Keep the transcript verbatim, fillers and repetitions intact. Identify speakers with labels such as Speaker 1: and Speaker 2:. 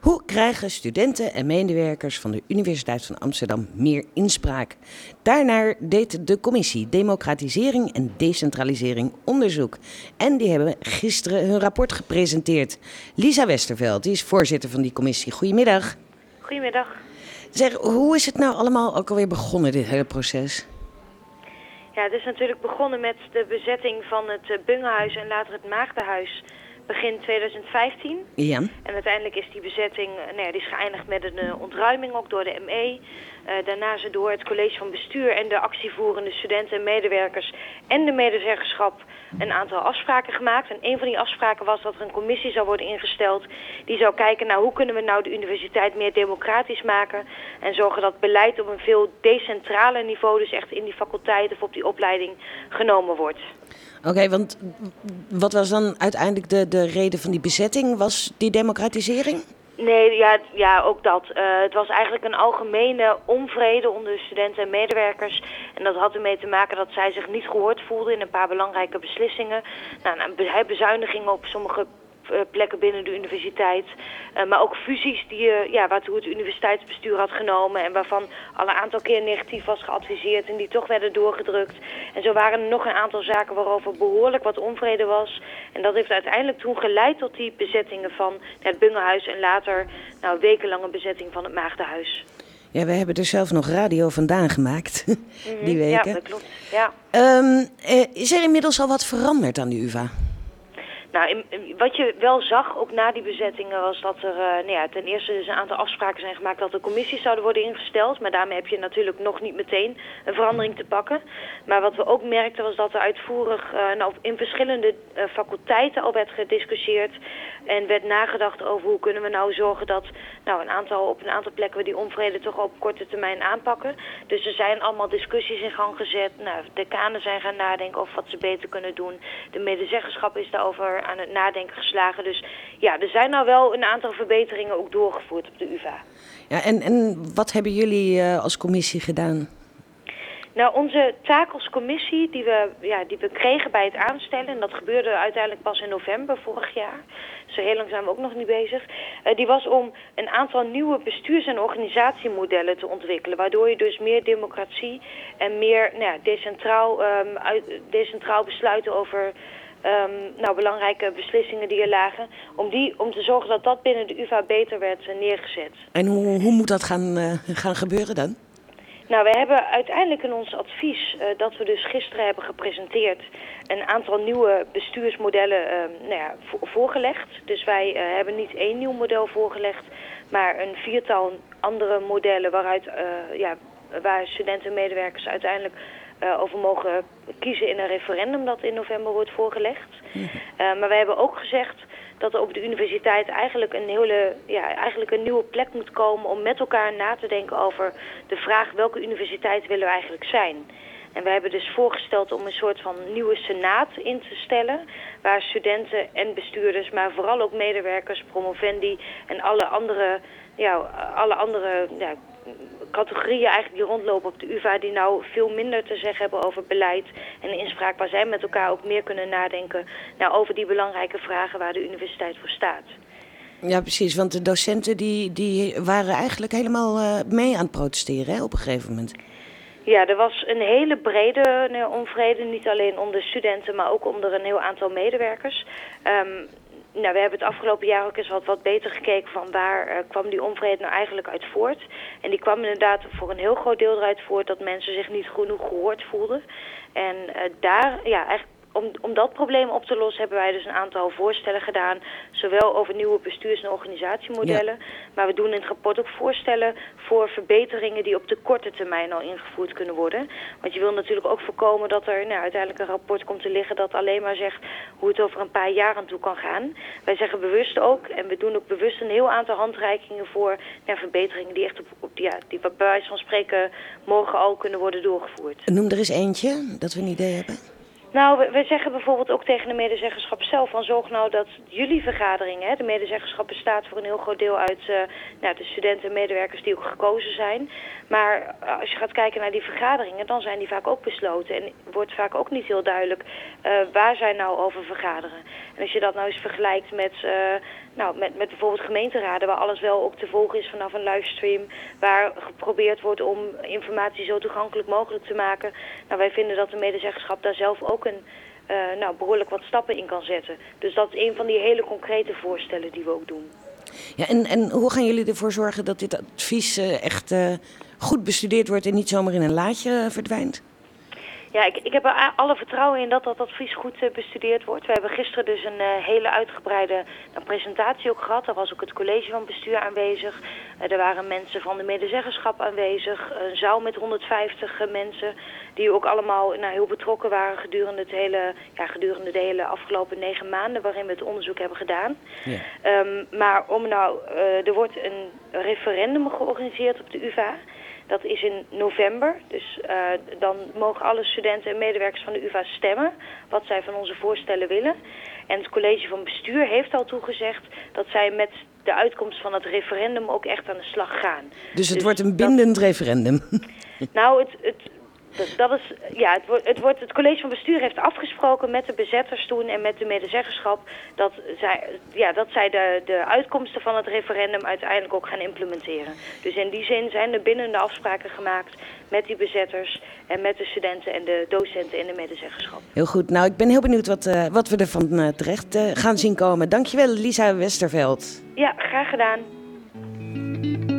Speaker 1: Hoe krijgen studenten en medewerkers van de Universiteit van Amsterdam meer inspraak? Daarnaar deed de commissie Democratisering en Decentralisering onderzoek. En die hebben gisteren hun rapport gepresenteerd. Lisa Westerveld, die is voorzitter van die commissie. Goedemiddag.
Speaker 2: Goedemiddag.
Speaker 1: Zeg, hoe is het nou allemaal ook alweer begonnen, dit hele proces?
Speaker 2: Ja, het is natuurlijk begonnen met de bezetting van het Bungehuis en later het Maagdenhuis begin tweeduizend vijftien.
Speaker 1: Ja.
Speaker 2: En uiteindelijk is die bezetting nou ja, die is geëindigd met een uh, ontruiming, ook door de M E. Uh, daarna is er door het college van bestuur en de actievoerende studenten en medewerkers en de medezeggenschap een aantal afspraken gemaakt. En een van die afspraken was dat er een commissie zou worden ingesteld die zou kijken naar hoe kunnen we nou de universiteit meer democratisch maken en zorgen dat beleid op een veel decentraler niveau, dus echt in die faculteit of op die opleiding, genomen wordt.
Speaker 1: Oké, okay, want wat was dan uiteindelijk de, de reden van die bezetting? Was die democratisering?
Speaker 2: Nee, ja, ja ook dat. Uh, het was eigenlijk een algemene onvrede onder de studenten en medewerkers. En dat had ermee te maken dat zij zich niet gehoord voelden in een paar belangrijke beslissingen. Nou, nou, bezuinigingen op sommige plekken binnen de universiteit. Uh, maar ook fusies die, uh, ja, waartoe het universiteitsbestuur had genomen en waarvan al een aantal keer negatief was geadviseerd en die toch werden doorgedrukt. En zo waren er nog een aantal zaken waarover behoorlijk wat onvrede was. En dat heeft uiteindelijk toen geleid tot die bezettingen van het Bungehuis en later nou, wekenlange bezetting van het Maagdenhuis.
Speaker 1: Ja, we hebben er zelf nog radio vandaan gemaakt, mm-hmm. die weken.
Speaker 2: Ja, dat klopt. Ja.
Speaker 1: Um, is er inmiddels al wat veranderd aan de U vA?
Speaker 2: Nou, in, in, wat je wel zag, ook na die bezettingen, was dat er uh, nou ja, ten eerste dus een aantal afspraken zijn gemaakt dat de commissies zouden worden ingesteld. Maar daarmee heb je natuurlijk nog niet meteen een verandering te pakken. Maar wat we ook merkten was dat er uitvoerig uh, nou, in verschillende uh, faculteiten al werd gediscussieerd. En werd nagedacht over hoe kunnen we nou zorgen dat nou, een aantal, op een aantal plekken we die onvrede toch op korte termijn aanpakken. Dus er zijn allemaal discussies in gang gezet. Nou, decanen zijn gaan nadenken over wat ze beter kunnen doen. De medezeggenschap is daarover aan het nadenken geslagen. Dus ja, er zijn nou wel een aantal verbeteringen ook doorgevoerd op de U vA.
Speaker 1: Ja, en, en wat hebben jullie uh, als commissie gedaan?
Speaker 2: Nou, onze taak als commissie die we, ja, die we kregen bij het aanstellen, en dat gebeurde uiteindelijk pas in november vorig jaar, zo heel lang zijn we ook nog niet bezig, uh, die was om een aantal nieuwe bestuurs- en organisatiemodellen te ontwikkelen, waardoor je dus meer democratie en meer nou ja, decentraal, um, uit, decentraal besluiten over Um, nou, belangrijke beslissingen die er lagen, om, die, om te zorgen dat dat binnen de U vA beter werd uh, neergezet.
Speaker 1: En hoe, hoe moet dat gaan, uh, gaan gebeuren dan?
Speaker 2: Nou, we hebben uiteindelijk in ons advies, uh, dat we dus gisteren hebben gepresenteerd, een aantal nieuwe bestuursmodellen uh, nou ja, vo- voorgelegd. Dus wij uh, hebben niet één nieuw model voorgelegd, maar een viertal andere modellen waaruit, uh, ja, waar studenten en medewerkers uiteindelijk Uh, over mogen kiezen in een referendum dat in november wordt voorgelegd. Mm-hmm. Uh, maar wij hebben ook gezegd dat er op de universiteit eigenlijk een, hele, ja, eigenlijk een nieuwe plek moet komen om met elkaar na te denken over de vraag welke universiteit willen we eigenlijk zijn. En wij hebben dus voorgesteld om een soort van nieuwe senaat in te stellen, waar studenten en bestuurders, maar vooral ook medewerkers, promovendi en alle andere, ja, alle andere ja, categorieën eigenlijk die rondlopen op de U vA, die nou veel minder te zeggen hebben over beleid en inspraak, waar zij met elkaar ook meer kunnen nadenken nou, over die belangrijke vragen waar de universiteit voor staat.
Speaker 1: Ja, precies, want de docenten die, die waren eigenlijk helemaal uh, mee aan het protesteren hè, op een gegeven moment.
Speaker 2: Ja, er was een hele brede nou, onvrede, niet alleen onder studenten, maar ook onder een heel aantal medewerkers. Um, Nou, we hebben het afgelopen jaar ook eens wat, wat beter gekeken van waar uh, kwam die onvrede nou eigenlijk uit voort. En die kwam inderdaad voor een heel groot deel eruit voort dat mensen zich niet genoeg gehoord voelden. En uh, daar, ja, eigenlijk om, om dat probleem op te lossen hebben wij dus een aantal voorstellen gedaan. Zowel over nieuwe bestuurs- en organisatiemodellen. Ja. Maar we doen in het rapport ook voorstellen voor verbeteringen die op de korte termijn al ingevoerd kunnen worden. Want je wil natuurlijk ook voorkomen dat er nou, uiteindelijk een rapport komt te liggen dat alleen maar zegt hoe het over een paar jaar aan toe kan gaan. Wij zeggen bewust ook, en we doen ook bewust een heel aantal handreikingen voor nou, verbeteringen die echt op, op ja, die bij wijze van spreken morgen al kunnen worden doorgevoerd.
Speaker 1: Noem er eens eentje, dat we een idee hebben.
Speaker 2: Nou, we, we zeggen bijvoorbeeld ook tegen de medezeggenschap zelf van zorg nou dat jullie vergaderingen, hè, de medezeggenschap bestaat voor een heel groot deel uit uh, nou, de studenten en medewerkers die ook gekozen zijn. Maar uh, als je gaat kijken naar die vergaderingen, dan zijn die vaak ook besloten en wordt vaak ook niet heel duidelijk uh, waar zij nou over vergaderen. En als je dat nou eens vergelijkt met, uh, nou, met, met bijvoorbeeld gemeenteraden, waar alles wel ook te volgen is vanaf een livestream, waar geprobeerd wordt om informatie zo toegankelijk mogelijk te maken. Nou, wij vinden dat de medezeggenschap daar zelf ook een, uh, nou, behoorlijk wat stappen in kan zetten. Dus dat is een van die hele concrete voorstellen die we ook doen.
Speaker 1: Ja, en, en hoe gaan jullie ervoor zorgen dat dit advies uh, echt uh, goed bestudeerd wordt en niet zomaar in een laadje uh, verdwijnt?
Speaker 2: Ja, ik, ik heb er alle vertrouwen in dat dat advies goed uh, bestudeerd wordt. We hebben gisteren dus een uh, hele uitgebreide nou, presentatie ook gehad. Daar was ook het college van bestuur aanwezig. Uh, er waren mensen van de medezeggenschap aanwezig. Een zaal met honderdvijftig uh, mensen die ook allemaal nou, heel betrokken waren gedurende, het hele, ja, gedurende de hele afgelopen negen maanden waarin we het onderzoek hebben gedaan. Ja. Um, maar om nou, uh, er wordt een referendum georganiseerd op de U vA. Dat is in november, dus uh, dan mogen alle studenten en medewerkers van de U vA stemmen wat zij van onze voorstellen willen. En het college van bestuur heeft al toegezegd dat zij met de uitkomst van het referendum ook echt aan de slag gaan.
Speaker 1: Dus het dus wordt een bindend dat... referendum?
Speaker 2: Nou, het... het Dat is, ja, het, wordt, het, wordt, het college van bestuur heeft afgesproken met de bezetters toen en met de medezeggenschap dat zij, ja, dat zij de, de uitkomsten van het referendum uiteindelijk ook gaan implementeren. Dus in die zin zijn er bindende afspraken gemaakt met die bezetters en met de studenten en de docenten in de medezeggenschap.
Speaker 1: Heel goed. Nou, ik ben heel benieuwd wat, uh, wat we ervan uh, terecht uh, gaan zien komen. Dankjewel, Lisa Westerveld.
Speaker 2: Ja, graag gedaan.